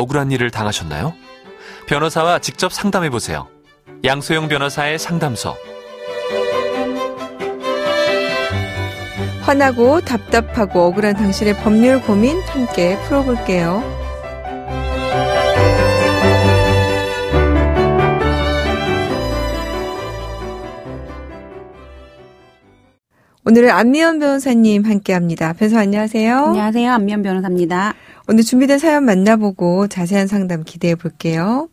억울한 일을 당하셨나요? 변호사와 직접 상담해보세요. 양소영 변호사의 상담소. 화나고 답답하고 억울한 당신의 법률 고민 함께 풀어볼게요. 오늘은 안미연 변호사님 함께합니다. 변호사 안녕하세요. 안녕하세요. 안미연 변호사입니다. 오늘 준비된 사연 만나보고 자세한 상담 기대해 볼게요.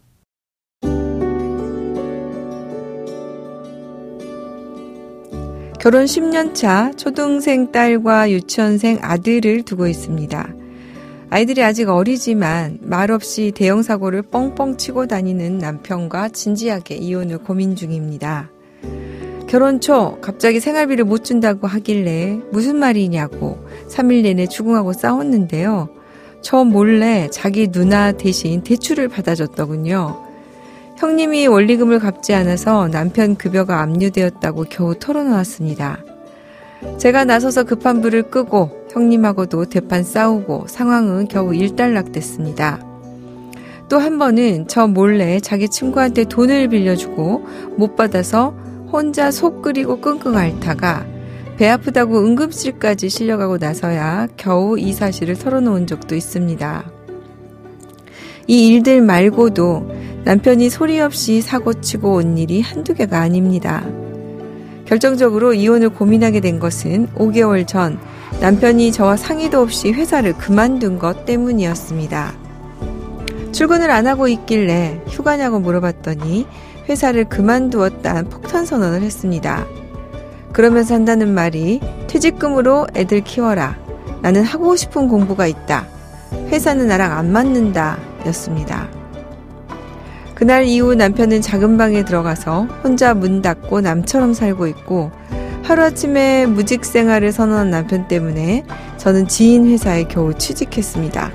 결혼 10년 차 초등생 딸과 유치원생 아들을 두고 있습니다. 아이들이 아직 어리지만 말없이 대형 사고를 뻥뻥 치고 다니는 남편과 진지하게 이혼을 고민 중입니다. 결혼 초 갑자기 생활비를 못 준다고 하길래 무슨 말이냐고 3일 내내 추궁하고 싸웠는데요. 저 몰래 자기 누나 대신 대출을 받아줬더군요. 형님이 원리금을 갚지 않아서 남편 급여가 압류되었다고 겨우 털어놓았습니다. 제가 나서서 급한 불을 끄고 형님하고도 대판 싸우고 상황은 겨우 일단락됐습니다. 또 한 번은 저 몰래 자기 친구한테 돈을 빌려주고 못 받아서 혼자 속 끓이고 끙끙 앓다가 배 아프다고 응급실까지 실려가고 나서야 겨우 이 사실을 털어놓은 적도 있습니다. 이 일들 말고도 남편이 소리 없이 사고치고 온 일이 한두 개가 아닙니다. 결정적으로 이혼을 고민하게 된 것은 5개월 전 남편이 저와 상의도 없이 회사를 그만둔 것 때문이었습니다. 출근을 안 하고 있길래 휴가냐고 물어봤더니 회사를 그만두었다는 폭탄 선언을 했습니다. 그러면서 한다는 말이 퇴직금으로 애들 키워라. 나는 하고 싶은 공부가 있다. 회사는 나랑 안 맞는다. 였습니다. 그날 이후 남편은 작은 방에 들어가서 혼자 문 닫고 남처럼 살고 있고 하루아침에 무직 생활을 선언한 남편 때문에 저는 지인 회사에 겨우 취직했습니다.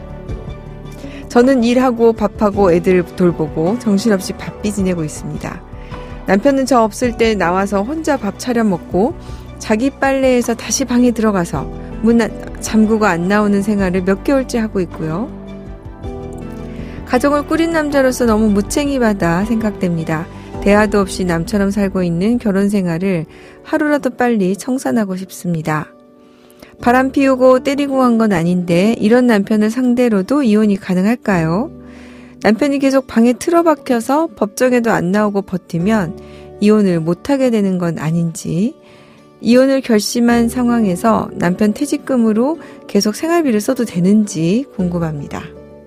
저는 일하고 밥하고 애들 돌보고 정신없이 바삐 지내고 있습니다. 남편은 저 없을 때 나와서 혼자 밥 차려 먹고 자기 빨래해서 다시 방에 들어가서 문 잠그고 안 나오는 생활을 몇 개월째 하고 있고요. 가정을 꾸린 남자로서 너무 무책임하다 생각됩니다. 대화도 없이 남처럼 살고 있는 결혼 생활을 하루라도 빨리 청산하고 싶습니다. 바람 피우고 때리고 한 건 아닌데 이런 남편을 상대로도 이혼이 가능할까요? 남편이 계속 방에 틀어박혀서 법정에도 안 나오고 버티면 이혼을 못하게 되는 건 아닌지, 이혼을 결심한 상황에서 남편 퇴직금으로 계속 생활비를 써도 되는지 궁금합니다.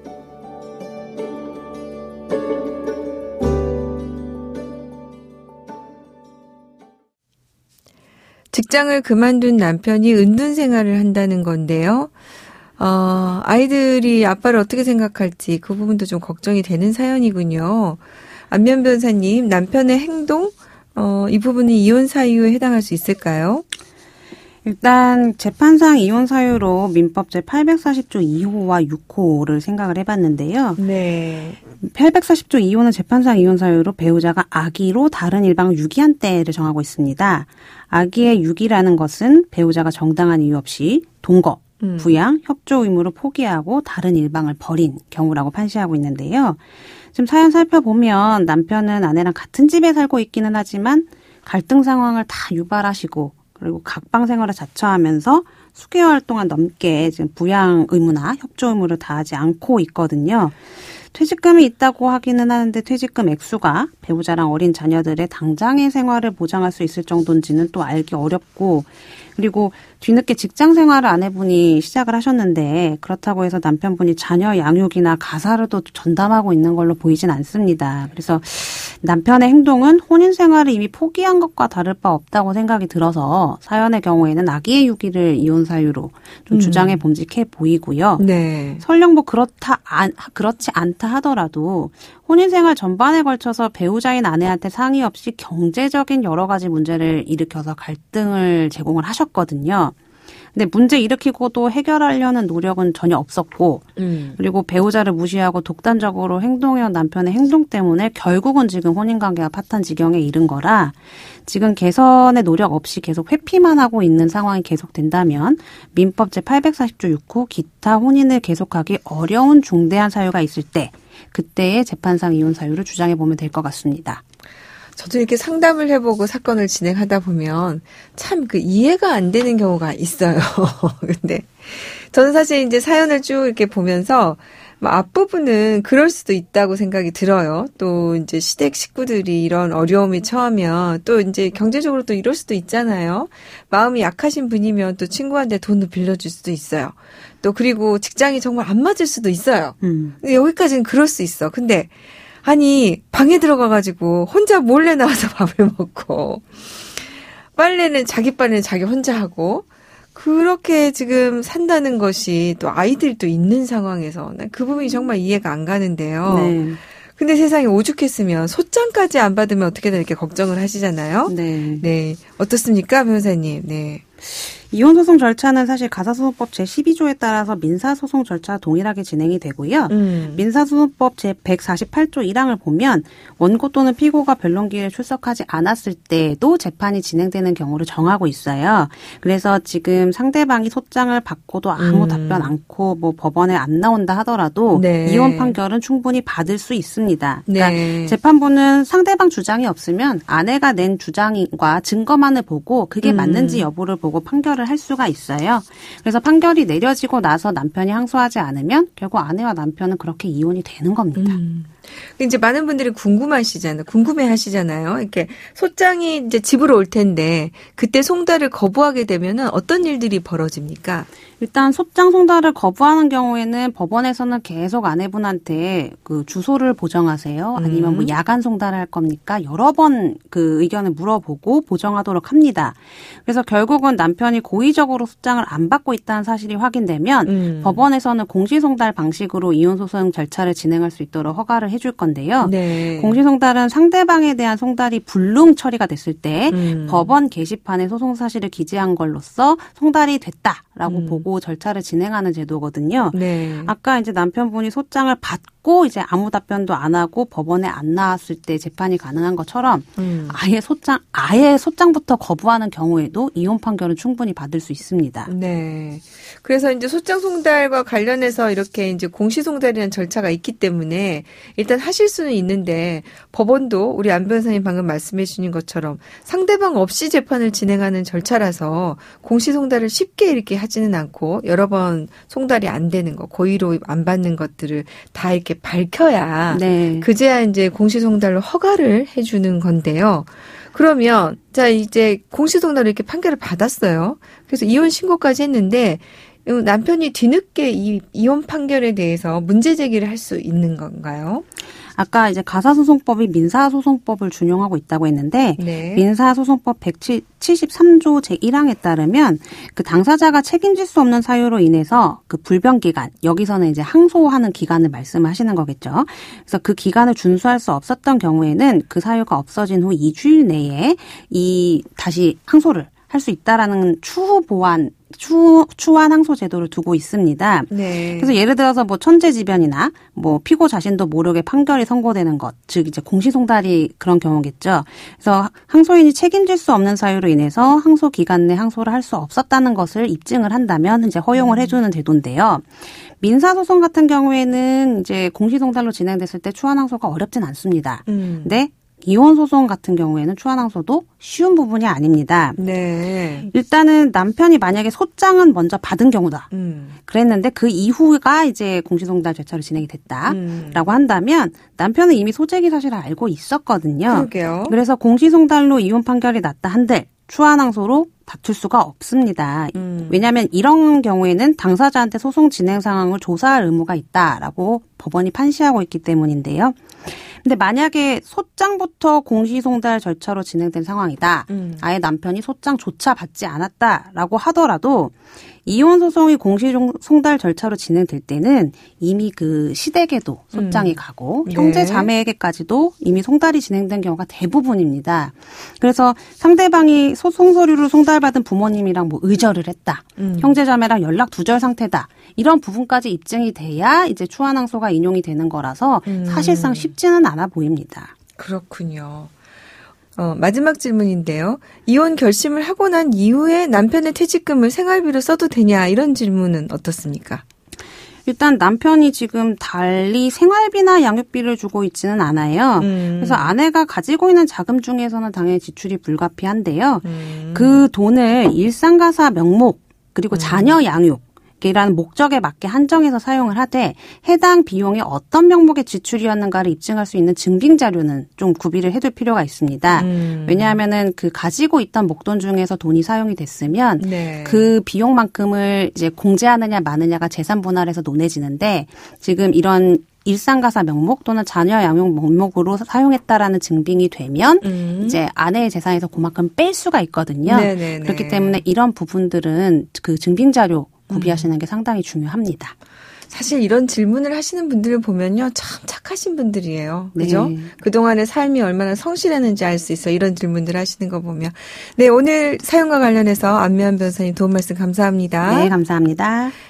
직장을 그만둔 남편이 은둔 생활을 한다는 건데요. 아이들이 아빠를 어떻게 생각할지 그 부분도 좀 걱정이 되는 사연이군요. 안면 변호사님, 남편의 행동, 이 부분이 이혼 사유에 해당할 수 있을까요? 일단 재판상 이혼 사유로 민법 제840조 2호와 6호를 생각을 해봤는데요. 네. 840조 2호는 재판상 이혼 사유로 배우자가 악의로 다른 일방을 유기한 때를 정하고 있습니다. 악의의 유기라는 것은 배우자가 정당한 이유 없이 동거, 부양, 협조 의무를 포기하고 다른 일방을 버린 경우라고 판시하고 있는데요. 지금 사연 살펴보면 남편은 아내랑 같은 집에 살고 있기는 하지만 갈등 상황을 다 유발하시고 그리고 각방 생활을 자처하면서 수개월 동안 넘게 지금 부양 의무나 협조 의무를 다하지 않고 있거든요. 퇴직금이 있다고 하기는 하는데 퇴직금 액수가 배우자랑 어린 자녀들의 당장의 생활을 보장할 수 있을 정도인지는 또 알기 어렵고, 그리고 뒤늦게 직장 생활을 아내분이 시작을 하셨는데 그렇다고 해서 남편분이 자녀 양육이나 가사로도 전담하고 있는 걸로 보이진 않습니다. 그래서 남편의 행동은 혼인 생활을 이미 포기한 것과 다를 바 없다고 생각이 들어서 사연의 경우에는 악의의 유기를 이혼 사유로 좀 주장해 봄직해 보이고요. 네. 설령 뭐 그렇지 않다 하더라도 혼인 생활 전반에 걸쳐서 배우자인 아내한테 상의 없이 경제적인 여러 가지 문제를 일으켜서 갈등을 제공을 하셨거든요. 근데 문제 일으키고도 해결하려는 노력은 전혀 없었고 그리고 배우자를 무시하고 독단적으로 행동해온 남편의 행동 때문에 결국은 지금 혼인관계가 파탄 지경에 이른 거라 지금 개선의 노력 없이 계속 회피만 하고 있는 상황이 계속된다면 민법 제840조 6호 기타 혼인을 계속하기 어려운 중대한 사유가 있을 때 그때의 재판상 이혼 사유를 주장해 보면 될 것 같습니다. 저도 이렇게 상담을 해보고 사건을 진행하다 보면 참 그 이해가 안 되는 경우가 있어요. 근데 저는 사실 이제 사연을 쭉 이렇게 보면서 앞부분은 그럴 수도 있다고 생각이 들어요. 또 이제 시댁 식구들이 이런 어려움에 처하면 또 이제 경제적으로 또 이럴 수도 있잖아요. 마음이 약하신 분이면 또 친구한테 돈을 빌려줄 수도 있어요. 또 그리고 직장이 정말 안 맞을 수도 있어요. 근데 여기까지는 그럴 수 있어. 근데 아니 방에 들어가가지고 혼자 몰래 나와서 밥을 먹고 빨래는 자기 빨래는 자기 혼자 하고 그렇게 지금 산다는 것이 또 아이들도 있는 상황에서 난 그 부분이 정말 이해가 안 가는데요. 네. 근데 세상에 오죽했으면 소장까지 안 받으면 어떻게든 이렇게 걱정을 하시잖아요. 네. 네. 어떻습니까, 변호사님? 네. 이혼소송 절차는 사실 가사소송법 제12조에 따라서 민사소송 절차와 동일하게 진행이 되고요. 민사소송법 제148조 1항을 보면 원고 또는 피고가 변론기일에 출석하지 않았을 때도 재판이 진행되는 경우를 정하고 있어요. 그래서 지금 상대방이 소장을 받고도 아무 답변 않고 뭐 법원에 안 나온다 하더라도 네. 이혼 판결은 충분히 받을 수 있습니다. 그러니까 네. 재판부는 상대방 주장이 없으면 아내가 낸 주장과 증거만을 보고 그게 맞는지 여부를 보고 판결을 할 수가 있어요. 그래서 판결이 내려지고 나서 남편이 항소하지 않으면 결국 아내와 남편은 그렇게 이혼이 되는 겁니다. 이제 많은 분들이 궁금해하시잖아요. 이렇게 소장이 이제 집으로 올 텐데 그때 송달을 거부하게 되면은 어떤 일들이 벌어집니까? 일단 소장 송달을 거부하는 경우에는 법원에서는 계속 아내분한테 그 주소를 보정하세요. 아니면 뭐 야간 송달을 할 겁니까? 여러 번 그 의견을 물어보고 보정하도록 합니다. 그래서 결국은 남편이 고의적으로 소장을 안 받고 있다는 사실이 확인되면 법원에서는 공시송달 방식으로 이혼소송 절차를 진행할 수 있도록 허가를 해줄 건데요. 네. 공시송달은 상대방에 대한 송달이 불능 처리가 됐을 때 법원 게시판에 소송 사실을 기재한 걸로써 송달이 됐다라고 보고 절차를 진행하는 제도거든요. 네. 아까 이제 남편분이 소장을 받고 이제 아무 답변도 안 하고 법원에 안 나왔을 때 재판이 가능한 것처럼 아예 소장부터 거부하는 경우에도 이혼 판결은 충분히 받을 수 있습니다. 네. 그래서 이제 소장 송달과 관련해서 이렇게 이제 공시 송달이라는 절차가 있기 때문에 일단 하실 수는 있는데 법원도 우리 안 변호사님 방금 말씀해 주신 것처럼 상대방 없이 재판을 진행하는 절차라서 공시 송달을 쉽게 이렇게 하지는 않고 여러 번 송달이 안 되는 거, 고의로 안 받는 것들을 다 이렇게 밝혀야 네. 그제야 이제 공시 송달로 허가를 해주는 건데요. 그러면 자 이제 공시 송달로 이렇게 판결을 받았어요. 그래서 이혼 신고까지 했는데 남편이 뒤늦게 이 이혼 판결에 대해서 문제 제기를 할 수 있는 건가요? 아까 이제 가사소송법이 민사소송법을 준용하고 있다고 했는데 네. 민사소송법 173조 제1항에 따르면 그 당사자가 책임질 수 없는 사유로 인해서 그 불변기간, 여기서는 이제 항소하는 기간을 말씀하시는 거겠죠. 그래서 그 기간을 준수할 수 없었던 경우에는 그 사유가 없어진 후 2주일 내에 다시 항소를 할 수 있다라는 추후한 항소 제도를 두고 있습니다. 네. 그래서 예를 들어서 뭐 천재지변이나 뭐 피고 자신도 모르게 판결이 선고되는 것, 즉 이제 공시송달이 그런 경우겠죠. 그래서 항소인이 책임질 수 없는 사유로 인해서 항소 기간 내 항소를 할 수 없었다는 것을 입증을 한다면 이제 허용을 해주는 제도인데요. 민사소송 같은 경우에는 이제 공시송달로 진행됐을 때 추한항소가 어렵진 않습니다. 근데 이혼소송 같은 경우에는 추한항소도 쉬운 부분이 아닙니다. 네. 일단은 남편이 만약에 소장은 먼저 받은 경우다. 그랬는데 그 이후가 이제 공시송달 절차로 진행이 됐다라고 한다면 남편은 이미 소재기 사실을 알고 있었거든요. 그러게요. 그래서 공시송달로 이혼 판결이 났다 한들 추한항소로 다툴 수가 없습니다. 왜냐하면 이런 경우에는 당사자한테 소송 진행 상황을 조사할 의무가 있다라고 법원이 판시하고 있기 때문인데요. 근데 만약에 소장부터 공시송달 절차로 진행된 상황이다. 아예 남편이 소장조차 받지 않았다라고 하더라도 이혼 소송이 공시 송달 절차로 진행될 때는 이미 그 시댁에도 소장이 가고 네. 형제 자매에게까지도 이미 송달이 진행된 경우가 대부분입니다. 그래서 상대방이 소송 서류를 송달받은 부모님이랑 뭐 의절을 했다. 형제 자매랑 연락 두절 상태다. 이런 부분까지 입증이 돼야 이제 추환항소가 인용이 되는 거라서 사실상 쉽지는 않아 보입니다. 그렇군요. 마지막 질문인데요. 이혼 결심을 하고 난 이후에 남편의 퇴직금을 생활비로 써도 되냐 이런 질문은 어떻습니까? 일단 남편이 지금 달리 생활비나 양육비를 주고 있지는 않아요. 그래서 아내가 가지고 있는 자금 중에서는 당연히 지출이 불가피한데요. 그 돈을 일상가사 명목 그리고 자녀 양육 이라는 목적에 맞게 한정해서 사용을 하되 해당 비용이 어떤 명목의 지출이었는가를 입증할 수 있는 증빙 자료는 좀 구비를 해둘 필요가 있습니다. 왜냐하면은 그 가지고 있던 목돈 중에서 돈이 사용이 됐으면 네. 그 비용만큼을 이제 공제하느냐 마느냐가 재산 분할에서 논해지는데 지금 이런 일상가사 명목 또는 자녀 양육 명목으로 사용했다라는 증빙이 되면 이제 아내의 재산에서 그만큼 뺄 수가 있거든요. 네네네. 그렇기 때문에 이런 부분들은 그 증빙 자료 구비하시는 게 상당히 중요합니다. 사실 이런 질문을 하시는 분들을 보면요. 참 착하신 분들이에요. 그죠? 네. 그동안의 삶이 얼마나 성실했는지 알 수 있어. 이런 질문들 하시는 거 보면. 네, 오늘 사연과 관련해서 안미연 변호사님 도움 말씀 감사합니다. 네, 감사합니다.